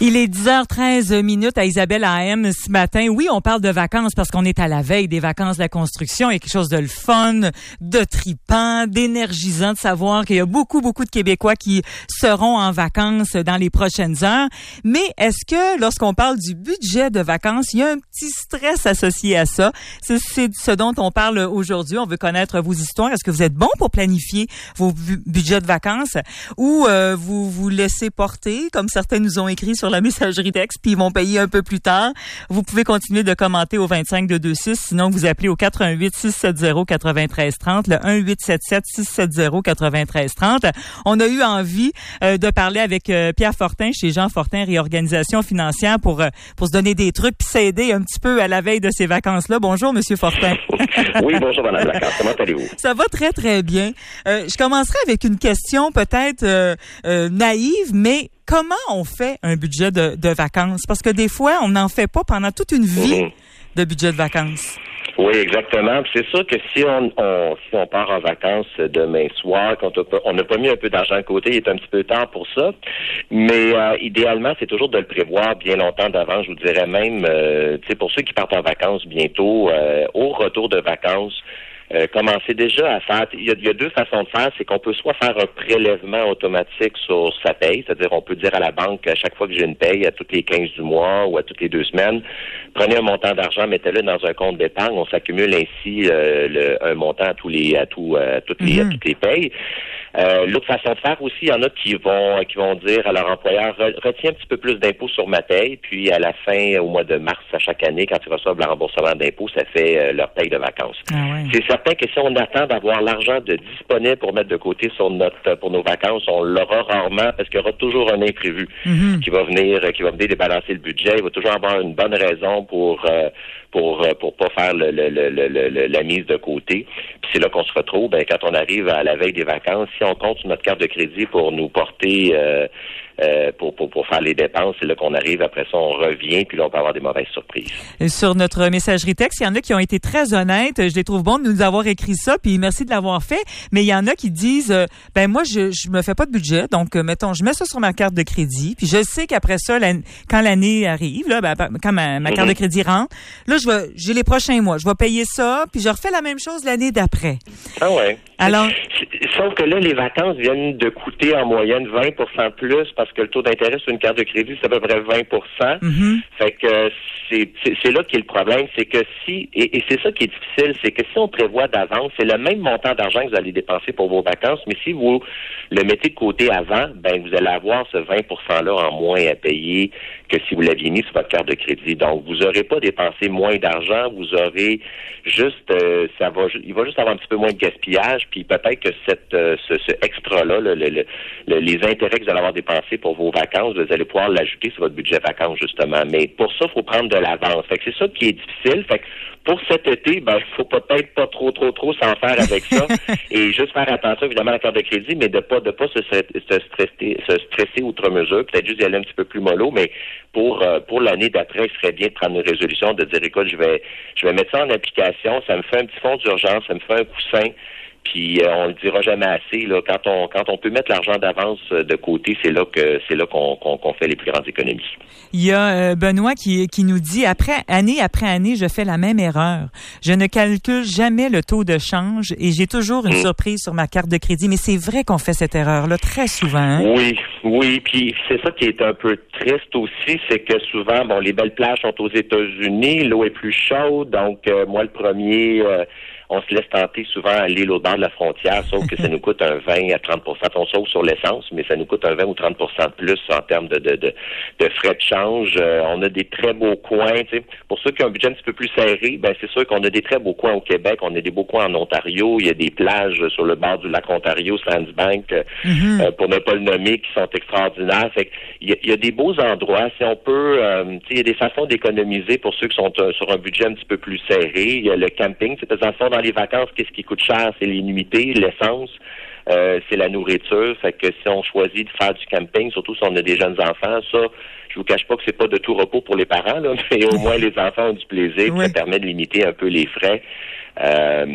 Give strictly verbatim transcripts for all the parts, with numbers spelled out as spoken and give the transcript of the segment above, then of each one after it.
Il est dix heures treize minutes à Isabelle A M ce matin. Oui, on parle de vacances parce qu'on est à la veille des vacances de la construction. Il y a quelque chose de le fun, de tripant, d'énergisant de savoir qu'il y a beaucoup, beaucoup de Québécois qui seront en vacances dans les prochaines heures. Mais est-ce que lorsqu'on parle du budget de vacances, il y a un petit stress associé à ça? C'est, c'est ce dont on parle aujourd'hui. On veut connaître vos histoires. Est-ce que vous êtes bon pour planifier vos bu- budgets de vacances ou euh, vous vous laissez porter, comme certains nous ont écrit sur la messagerie texte, puis ils vont payer un peu plus tard? Vous pouvez continuer de commenter au vingt-cinq deux deux six, sinon vous appelez au quatre un huit six sept zéro neuf trois trois zéro, le un huit sept sept six sept zéro neuf trois trois zéro. On a eu envie euh, de parler avec euh, Pierre Fortin chez Jean Fortin Réorganisation financière pour euh, pour se donner des trucs puis s'aider un petit peu à la veille de ces vacances-là. Bonjour, Monsieur Fortin. Oui, bonjour, Madame Lacan. Comment allez-vous? Ça va très, très bien. Euh, je commencerai avec une question peut-être euh, euh, naïve, mais comment on fait un budget de, de vacances? Parce que des fois, on n'en fait pas pendant toute une vie mm-hmm. de budget de vacances. Oui, exactement. Puis c'est sûr que si on, on si on part en vacances demain soir, qu'on on n'a pas mis un peu d'argent de côté, il est un petit peu tard pour ça. Mais euh, idéalement, c'est toujours de le prévoir bien longtemps d'avance. Je vous dirais même, euh, tu sais, pour ceux qui partent en vacances bientôt, euh, au retour de vacances, Euh, commencer déjà à faire, il y, a, il y a deux façons de faire, c'est qu'on peut soit faire un prélèvement automatique sur sa paye, c'est-à-dire on peut dire à la banque à chaque fois que j'ai une paye, à toutes les quinze du mois ou à toutes les deux semaines, prenez un montant d'argent, mettez-le dans un compte d'épargne, on s'accumule ainsi euh, le, un montant à tous les à tout à toutes les mm-hmm. à toutes les payes. Euh, l'autre façon de faire aussi, il y en a qui vont qui vont dire à leur employeur, retiens un petit peu plus d'impôts sur ma paye, puis à la fin, au mois de mars à chaque année, quand ils reçoivent le remboursement d'impôts, ça fait euh, leur paye de vacances. Ah ouais. C'est certain que si on attend d'avoir l'argent de disponible pour mettre de côté sur notre pour nos vacances, on l'aura rarement parce qu'il y aura toujours un imprévu mm-hmm. qui va venir qui va venir débalancer le budget. Il va toujours avoir une bonne raison pour euh, pour pour pas faire le, le, le, le, la mise de côté. Puis c'est là qu'on se retrouve, ben, quand on arrive à la veille des vacances, si on compte sur notre carte de crédit pour nous porter euh, euh, pour, pour pour faire les dépenses, c'est là qu'on arrive, après ça on revient, puis là on peut avoir des mauvaises surprises. Sur notre messagerie texte, il y en a qui ont été très honnêtes, je les trouve bons de nous avoir écrit ça, puis merci de l'avoir fait, mais il y en a qui disent euh, ben moi je je me fais pas de budget, donc euh, mettons je mets ça sur ma carte de crédit, puis je sais qu'après ça la, quand l'année arrive là, ben, quand ma, ma carte mm-hmm. de crédit rentre, là je vais j'ai les prochains mois, je vais payer ça, puis je refais la même chose l'année d'après. Ah ouais. Alors sauf que là les vacances viennent de coûter en moyenne vingt pour cent plus parce que le taux d'intérêt sur une carte de crédit c'est à peu près vingt pour cent. Mm-hmm. Fait que c'est, c'est c'est là qui est le problème, c'est que si et, et c'est ça qui est difficile, c'est que si on prévoit d'avance, c'est le même montant d'argent que vous allez dépenser pour vos vacances, mais si vous le mettez de côté avant, ben vous allez avoir ce vingt pour cent là en moins à payer que si vous l'aviez mis sur votre carte de crédit. Donc vous n'aurez pas dépensé moins d'argent, vous aurez juste euh, ça va il va juste avoir un petit peu moins de gaspillage, puis peut-être que cette euh, ce, ce extra là, le, le, le, les intérêts que vous allez avoir dépensés pour vos vacances, vous allez pouvoir l'ajouter sur votre budget vacances justement. Mais pour ça, il faut prendre de l'avance. Fait que c'est ça qui est difficile. Fait que pour cet été, ben il faut peut-être pas trop, trop, trop s'en faire avec ça et juste faire attention évidemment à la carte de crédit, mais de pas de pas se, se stresser, se stresser outre mesure. Peut-être juste y aller un petit peu plus mollo, mais pour euh, pour l'année d'après, il serait bien de prendre une résolution, de dire écoute, je vais je vais mettre ça en application, ça me fait un petit fonds d'urgence, ça me fait un coussin. Puis euh, on le dira jamais assez. Là, quand on quand on peut mettre l'argent d'avance de côté, c'est là que c'est là qu'on qu'on, qu'on fait les plus grandes économies. Il y a euh, Benoît qui qui nous dit après année après année, je fais la même erreur. Je ne calcule jamais le taux de change et j'ai toujours une mmh. surprise sur ma carte de crédit. Mais c'est vrai qu'on fait cette erreur-là très souvent. Hein? Oui, oui. Puis c'est ça qui est un peu triste aussi, c'est que souvent, bon, les belles plages sont aux États-Unis, l'eau est plus chaude, donc euh, moi le premier. Euh, on se laisse tenter souvent à aller l'autre bord de la frontière, sauf que ça nous coûte un vingt à trente pour cent. On sauve sur l'essence, mais ça nous coûte un vingt ou trente pour cent de plus en termes de, de, de, de frais de change. Euh, on a des très beaux coins. Tu sais. Pour ceux qui ont un budget un petit peu plus serré, ben c'est sûr qu'on a des très beaux coins au Québec. On a des beaux coins en Ontario. Il y a des plages sur le bord du lac Ontario, Sandsbank, mm-hmm. euh, pour ne pas le nommer, qui sont extraordinaires. Fait il, y a, il y a des beaux endroits. Si on peut, euh, tu sais, il y a des façons d'économiser pour ceux qui sont euh, sur un budget un petit peu plus serré. Il y a le camping. C'est dans le fond, dans les vacances, qu'est-ce qui coûte cher? C'est les nuitées, l'essence, euh, c'est la nourriture. Fait que si on choisit de faire du camping, surtout si on a des jeunes enfants, ça, je vous cache pas que c'est pas de tout repos pour les parents, là, mais au moins les enfants ont du plaisir, oui. Ça permet de limiter un peu les frais. Euh,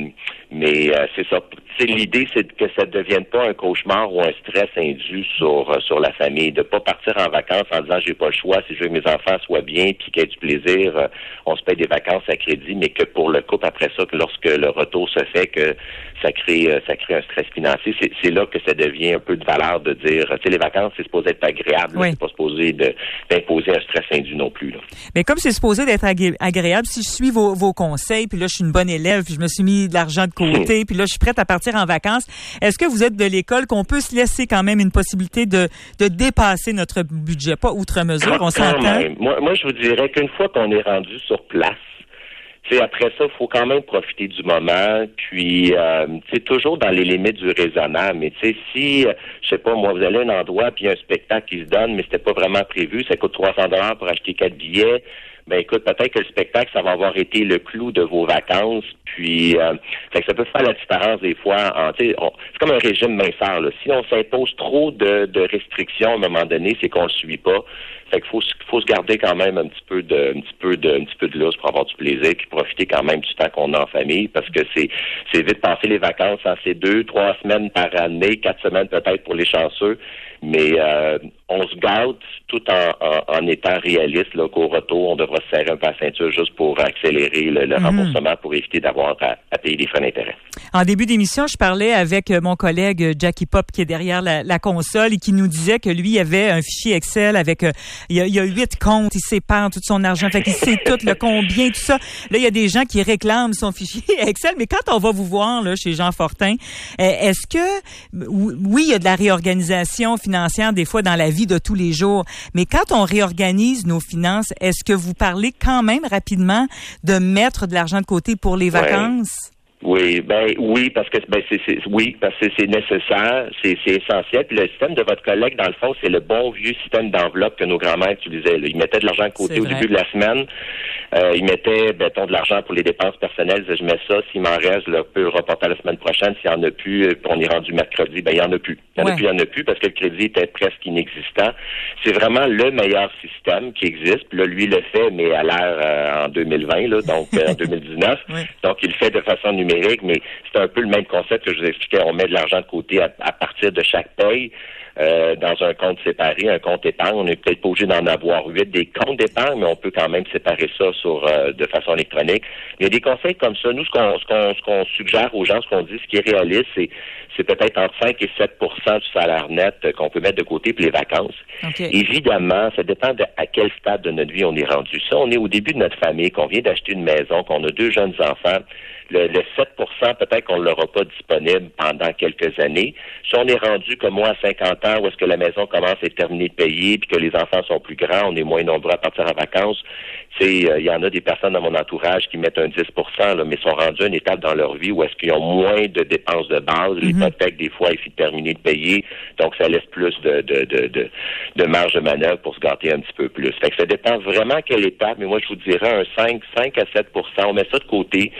Mais euh, c'est ça. C'est l'idée, c'est que ça ne devienne pas un cauchemar ou un stress indu sur euh, sur la famille, de pas partir en vacances en disant j'ai pas le choix, si je veux que mes enfants soient bien, puis qu'il y ait du plaisir, euh, on se paye des vacances à crédit, mais que pour le couple après ça, que lorsque le retour se fait, que ça crée euh, ça crée un stress financier. C'est, c'est là que ça devient un peu de valeur de dire, tu sais, les vacances c'est supposé être agréable, oui. là, c'est pas supposé de, d'imposer un stress indu non plus. Là. Mais comme c'est supposé d'être agré- agréable, si je suis vos, vos conseils, puis là je suis une bonne élève, puis je me suis mis de l'argent de côté, puis là je suis prête à partir en vacances, est-ce que vous êtes de l'école qu'on peut se laisser quand même une possibilité de, de dépasser notre budget, pas outre mesure, on s'entend? Moi, moi je vous dirais qu'une fois qu'on est rendu sur place, t'sais, après ça, il faut quand même profiter du moment, puis euh, c'est toujours dans les limites du raisonnable. Mais tu sais, si, euh, je sais pas, moi, vous allez à un endroit, puis il y a un spectacle qui se donne, mais c'était pas vraiment prévu, ça coûte trois cents dollars pour acheter quatre billets, ben écoute, peut-être que le spectacle, ça va avoir été le clou de vos vacances, puis euh, fait que ça peut faire la différence des fois. En, tu sais, c'est comme un régime minceur, là. Si on s'impose trop de, de restrictions à un moment donné, c'est qu'on le suit pas. Fait qu'il faut, faut se garder quand même un petit peu de, un petit peu de, un petit peu de lousse pour avoir du plaisir, puis profiter quand même du temps qu'on a en famille, parce que c'est, c'est vite passer les vacances en ces deux, trois semaines par année, quatre semaines peut-être pour les chanceux, mais euh, on se gâte tout en, en, en étant réaliste, là, qu'au retour, on devra se serrer un peu la ceinture juste pour accélérer le, le mmh. remboursement pour éviter d'avoir à, à payer des frais d'intérêt. En début d'émission, je parlais avec mon collègue Jackie Pop qui est derrière la, la console et qui nous disait que lui avait un fichier Excel avec il y a, il y a huit comptes, il sépare tout son argent, fait qu'il sait tout le combien, tout ça. Là, il y a des gens qui réclament son fichier Excel, mais quand on va vous voir là chez Jean Fortin, est-ce que oui, il y a de la réorganisation financière des fois dans la vie de tous les jours, mais quand on réorganise nos finances, est-ce que vous parlez quand même rapidement de mettre de l'argent de côté pour les vacances? Ouais. Oui, ben oui, parce que ben c'est, c'est oui, parce que c'est nécessaire, c'est, c'est essentiel. Puis le système de votre collègue, dans le fond, c'est le bon vieux système d'enveloppe que nos grands-mères utilisaient. Là. Ils mettaient de l'argent de côté au début de la semaine. Euh, ils mettaient, mettons, de l'argent pour les dépenses personnelles. Je mets ça, s'il m'en reste, je le peux reporter à la semaine prochaine. S'il n'y en a plus, on est rendu mercredi, ben il n'y en a plus. Il n'y en ouais. a plus, il n'y en a plus, parce que le crédit était presque inexistant. C'est vraiment le meilleur système qui existe. Puis là, lui le fait, mais à l'ère euh, en deux mille vingt, là, donc euh, en deux mille dix-neuf. Oui. Donc, il le fait de façon numérique, mais c'est un peu le même concept que je vous expliquais. On met de l'argent de côté à, à partir de chaque paye. Euh, dans un compte séparé, un compte épargne. On n'est peut-être pas obligé d'en avoir huit des comptes d'épargne, mais on peut quand même séparer ça sur euh, de façon électronique. Il y a des conseils comme ça. Nous, ce qu'on, ce qu'on, ce qu'on suggère aux gens, ce qu'on dit, ce qui est réaliste, c'est, c'est peut-être entre cinq et sept pour cent du salaire net qu'on peut mettre de côté pour les vacances. Okay. Évidemment, ça dépend de à quel stade de notre vie on est rendu. Ça, on est au début de notre famille, qu'on vient d'acheter une maison, qu'on a deux jeunes enfants. Le, le sept pour cent, peut-être qu'on ne l'aura pas disponible pendant quelques années. Si on est rendu comme moi à cinquante ans, où est-ce que la maison commence à être terminée de payer, puis que les enfants sont plus grands, on est moins nombreux à partir en vacances. Tu sais, il euh, y en a des personnes dans mon entourage qui mettent un dix pour cent, là, mais sont rendus à une étape dans leur vie où est-ce qu'ils ont moins de dépenses de base. Mm-hmm. L'hypothèque, des fois, est terminée de payer, donc ça laisse plus de, de, de, de, de marge de manœuvre pour se gâter un petit peu plus. Fait que ça dépend vraiment à quelle étape, mais moi, je vous dirais un cinq, cinq à sept pour cent. On met ça de côté.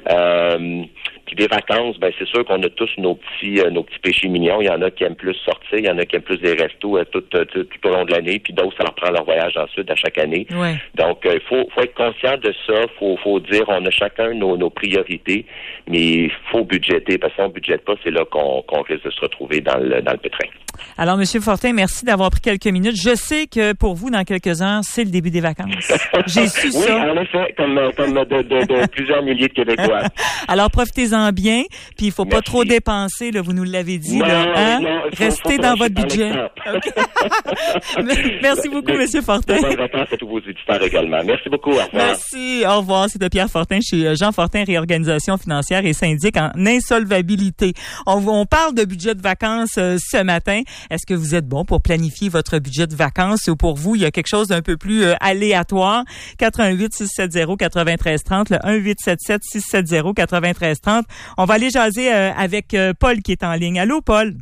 Euh, puis des vacances, ben c'est sûr qu'on a tous nos petits euh, nos petits péchés mignons. Il y en a qui aiment plus sortir, il y en a qui aiment plus des restos euh, tout, tout, tout, tout au long de l'année, puis d'autres, ça leur prend leur voyage dans le sud à chaque année. Ouais. Donc, il euh, faut, faut être conscient de ça. Faut, faut dire, on a chacun nos, nos priorités, mais il faut budgéter, parce que si on ne budgète pas, c'est là qu'on, qu'on risque de se retrouver dans le, dans le pétrin. Alors, M. Fortin, merci d'avoir pris quelques minutes. Je sais que pour vous, dans quelques heures, c'est le début des vacances. J'ai su oui, ça. Oui, en effet, comme, comme de, de, de plusieurs milliers de Québécois. Alors, profitez-en bien, puis il faut merci. Pas trop dépenser, là, vous nous l'avez dit. Non, là, hein? non, faut, Restez faut dans votre budget. Okay. Merci beaucoup, M. Fortin. Bonnes vacances à tous vos éditeurs également. Merci beaucoup. Au revoir. Merci. Au revoir. C'était Pierre Fortin chez Jean Fortin, Réorganisation financière et syndic en insolvabilité. On, on parle de budget de vacances euh, ce matin. Est-ce que vous êtes bon pour planifier votre budget de vacances ou pour vous, il y a quelque chose d'un peu plus euh, aléatoire? quatre un huit, six sept zéro, neuf trois trois zéro, le un huit sept sept, six sept zéro, neuf trois trois zéro. On va aller jaser euh, avec euh, Paul qui est en ligne. Allô, Paul?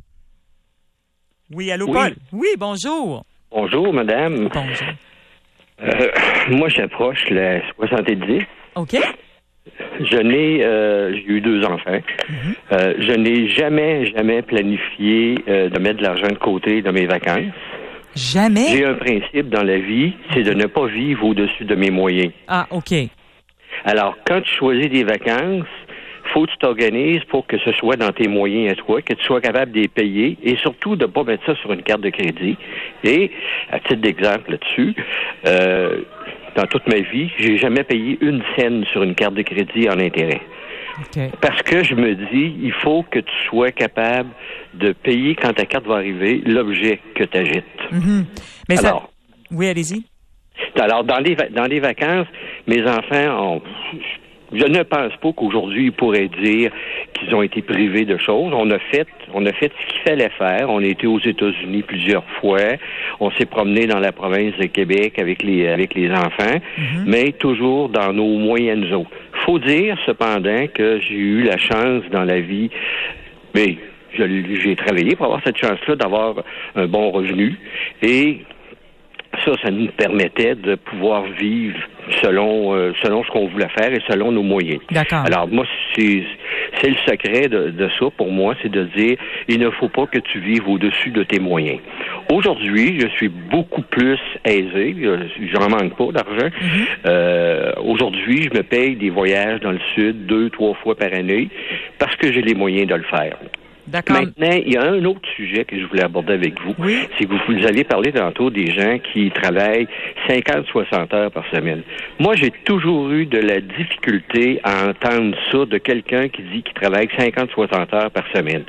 Oui, allô, oui. Paul? Oui, bonjour. Bonjour, madame. Bonjour. Euh, moi, j'approche la soixante-dix. OK. Je n'ai, euh, j'ai eu deux enfants. Mm-hmm. Euh, je n'ai jamais, jamais planifié euh, de mettre de l'argent de côté dans mes vacances. Jamais? J'ai un principe dans la vie, c'est de ne pas vivre au-dessus de mes moyens. Ah, OK. Alors, quand tu choisis des vacances, faut que tu t'organises pour que ce soit dans tes moyens à toi, que tu sois capable de les payer et surtout de ne pas mettre ça sur une carte de crédit. Et, à titre d'exemple là-dessus, euh, dans toute ma vie, j'ai jamais payé une scène sur une carte de crédit en intérêt. Okay. Parce que je me dis, il faut que tu sois capable de payer quand ta carte va arriver l'objet que tu agites. Mm-hmm. Mais alors, ça... Oui, allez-y. Alors, dans les, dans les vacances, mes enfants ont... Je ne pense pas qu'aujourd'hui, ils pourraient dire qu'ils ont été privés de choses. On a fait, on a fait ce qu'il fallait faire. On a été aux États-Unis plusieurs fois. On s'est promené dans la province de Québec avec les, avec les enfants, mm-hmm. mais toujours dans nos moyennes eaux. Faut dire, cependant, que j'ai eu la chance dans la vie, mais je, j'ai travaillé pour avoir cette chance-là d'avoir un bon revenu et ça, ça nous permettait de pouvoir vivre selon euh, selon ce qu'on voulait faire et selon nos moyens. D'accord. Alors moi, c'est c'est le secret de, de ça pour moi, c'est de dire il ne faut pas que tu vives au-dessus de tes moyens. Aujourd'hui, je suis beaucoup plus aisé, j'en manque pas d'argent. Mm-hmm. Euh, aujourd'hui, je me paye des voyages dans le sud deux, trois fois par année parce que j'ai les moyens de le faire. D'accord. Maintenant, il y a un autre sujet que je voulais aborder avec vous. Oui. C'est que vous, vous avez parlé tantôt des gens qui travaillent cinquante à soixante heures par semaine. Moi, j'ai toujours eu de la difficulté à entendre ça de quelqu'un qui dit qu'il travaille cinquante à soixante heures par semaine.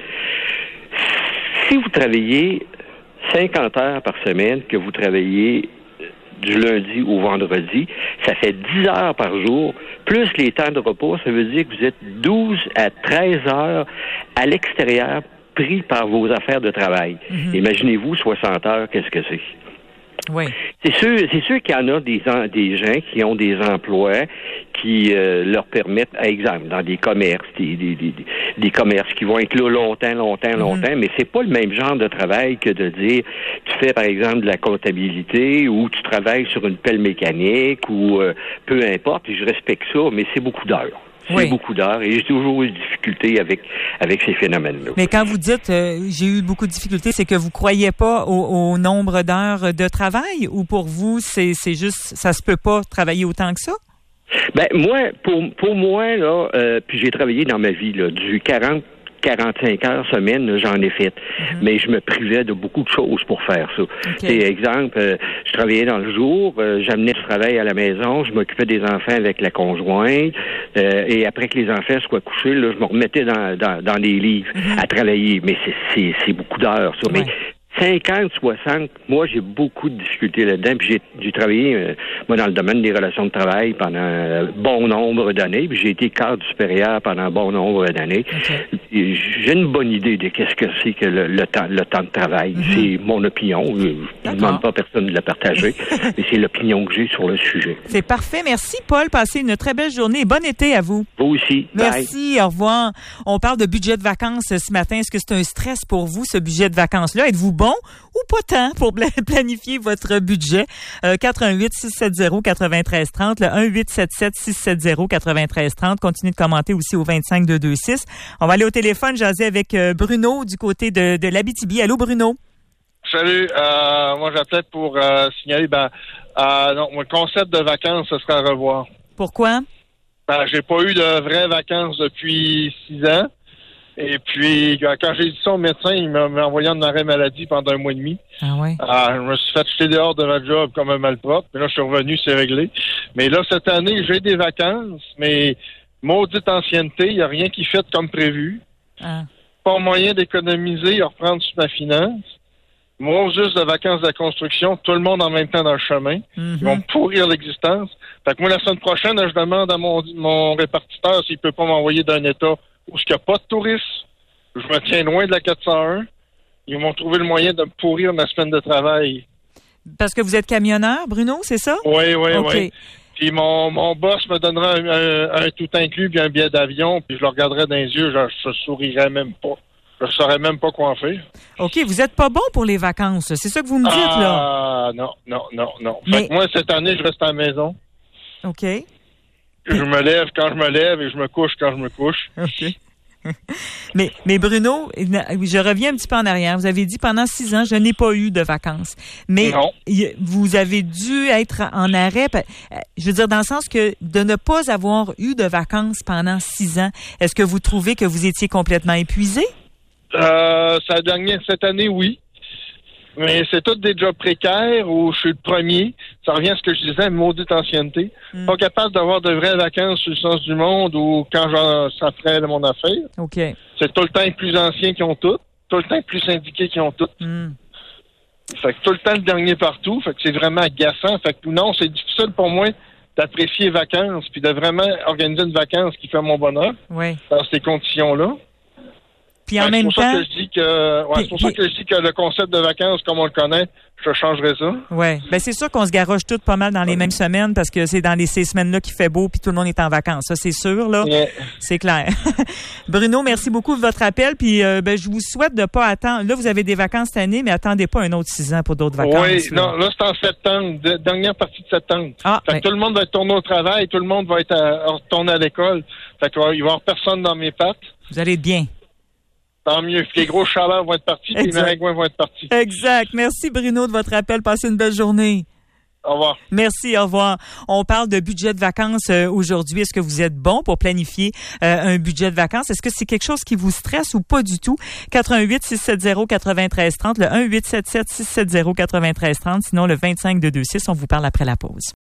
Si vous travaillez cinquante heures par semaine, que vous travaillez du lundi au vendredi, ça fait dix heures par jour, plus les temps de repos, ça veut dire que vous êtes douze à treize heures à l'extérieur pris par vos affaires de travail. Mm-hmm. Imaginez-vous soixante heures, qu'est-ce que c'est? Oui. C'est sûr, c'est sûr qu'il y en a des, des gens qui ont des emplois qui euh, leur permettent, par exemple, dans des commerces, des, des, des, des commerces qui vont être là longtemps, longtemps, longtemps, mm-hmm. mais c'est pas le même genre de travail que de dire tu fais, par exemple, de la comptabilité ou tu travailles sur une pelle mécanique ou euh, peu importe, et je respecte ça, mais c'est beaucoup d'heures. C'est oui. beaucoup d'heures et j'ai toujours eu des difficultés avec avec ces phénomènes-là. Mais quand vous dites euh, j'ai eu beaucoup de difficultés, c'est que vous croyez pas au, au nombre d'heures de travail ou pour vous c'est c'est juste ça se peut pas travailler autant que ça? Ben moi pour pour moi là euh, puis j'ai travaillé dans ma vie là du quarante quarante-cinq heures semaine, là, j'en ai fait. Mm-hmm. Mais je me privais de beaucoup de choses pour faire ça. Okay. C'est exemple, euh, je travaillais dans le jour, euh, j'amenais du travail à la maison, je m'occupais des enfants avec la conjointe, euh, et après que les enfants soient couchés, là, je me remettais dans, dans, dans les livres mm-hmm. à travailler. Mais c'est, c'est, c'est beaucoup d'heures, ça. Ouais. Mais cinquante, soixante, moi, j'ai beaucoup de difficultés là-dedans. Puis j'ai, j'ai travaillé, euh, moi, dans le domaine des relations de travail pendant un bon nombre d'années. Puis j'ai été cadre supérieur pendant un bon nombre d'années. Okay. Et j'ai une bonne idée de qu'est-ce que c'est que le, le temps le temps de travail. Mm-hmm. C'est mon opinion. Je ne demande pas à personne de la partager. Mais c'est l'opinion que j'ai sur le sujet. C'est parfait. Merci, Paul. Passez une très belle journée. Bon été à vous. Vous aussi. Merci. Bye. Au revoir. On parle de budget de vacances ce matin. Est-ce que c'est un stress pour vous, ce budget de vacances-là? Êtes-vous bon ou pas tant pour planifier votre budget? Euh, quatre un huit six sept zéro neuf trois trois zéro, le un huit sept sept six sept zéro neuf trois trois zéro. Continuez de commenter aussi au vingt-cinq deux cent vingt-six. On va aller au téléphone jaser avec Bruno du côté de, de l'Abitibi. Allô, Bruno? Salut. Euh, moi, j'appelais pour euh, signaler, ben, euh, non, mon concept de vacances, ce sera à revoir. Pourquoi? Ben, j'ai pas eu de vraies vacances depuis six ans. Et puis, quand j'ai dit ça au médecin, il m'a, m'a envoyé en arrêt maladie pendant un mois et demi. Ah ouais? Euh, je me suis fait jeter dehors de ma job comme un malpropre. Mais là, je suis revenu, c'est réglé. Mais là, cette année, j'ai des vacances, mais maudite ancienneté, il n'y a rien qui fait comme prévu. Ah. Pas moyen d'économiser et reprendre sur ma finance. Moi, juste de vacances de la construction, tout le monde en même temps dans le chemin. Mm-hmm. Ils vont me pourrir l'existence. Fait que moi, la semaine prochaine, je demande à mon, mon répartiteur s'il peut pas m'envoyer d'un état où il n'y a pas de touristes. Je me tiens loin de la quatre cent un. Ils vont trouver le moyen de me pourrir ma semaine de travail. Parce que vous êtes camionneur, Bruno, c'est ça? Oui, oui, okay. oui. Puis mon, mon boss me donnera un, un, un tout inclus puis un billet d'avion, puis je le regarderai dans les yeux, je, je sourirais même pas. Je ne saurais même pas quoi en faire. OK, vous n'êtes pas bon pour les vacances, c'est ça que vous me dites, ah, là? Ah, non, non, non, non. Mais... Fait que moi, cette année, je reste à la maison. OK. Je me lève quand je me lève et je me couche quand je me couche. OK. mais, mais Bruno, je reviens un petit peu en arrière. Vous avez dit pendant six ans, je n'ai pas eu de vacances. Mais non. Vous avez dû être en arrêt. Je veux dire, dans le sens que de ne pas avoir eu de vacances pendant six ans, est-ce que vous trouvez que vous étiez complètement épuisé? Euh, ça dernière, cette année, oui. Mais c'est tous des jobs précaires où je suis le premier. Ça revient à ce que je disais, maudite ancienneté. Mm. Pas capable d'avoir de vraies vacances sur le sens du monde ou quand j'en, ça ferait de mon affaire. OK. C'est tout le temps les plus anciens qui ont tout. Tout le temps les plus syndiqués qui ont tout. Mm. Fait que tout le temps le dernier partout. Fait que c'est vraiment agaçant. Fait que non, c'est difficile pour moi d'apprécier les vacances puis de vraiment organiser une vacance qui fait mon bonheur. Oui. Dans ces conditions-là. Puis en ouais, même temps, c'est pour ça que je dis que, ouais, c'est pour ça que je dis que le concept de vacances, comme on le connaît, je changerais ça. Ouais, ben c'est sûr qu'on se garoche toutes pas mal dans les mêmes semaines parce que c'est dans les ces semaines-là qu'il fait beau puis tout le monde est en vacances. Ça, c'est sûr là. Yeah. C'est clair. Bruno, merci beaucoup de votre appel. Puis euh, ben je vous souhaite de pas attendre. Là, vous avez des vacances cette année, mais attendez pas un autre six ans pour d'autres vacances. Oui, là. non, là c'est en septembre, de, dernière partie de septembre. Ah, fait ben... que tout le monde va être tourné au travail, tout le monde va être à, retourné à l'école. Fait qu'il va y avoir personne dans mes pattes. Vous allez être bien. Tant mieux. Les gros chaleurs vont être partis, puis les maringouins vont être partis. Exact. Merci, Bruno, de votre appel. Passez une belle journée. Au revoir. Merci, au revoir. On parle de budget de vacances euh, aujourd'hui. Est-ce que vous êtes bon pour planifier euh, un budget de vacances? Est-ce que c'est quelque chose qui vous stresse ou pas du tout? quatre un huit, six sept zéro, neuf trois trois zéro, le un huit sept sept, six sept zéro, neuf trois trois zéro, sinon le vingt-cinq deux deux six. On vous parle après la pause.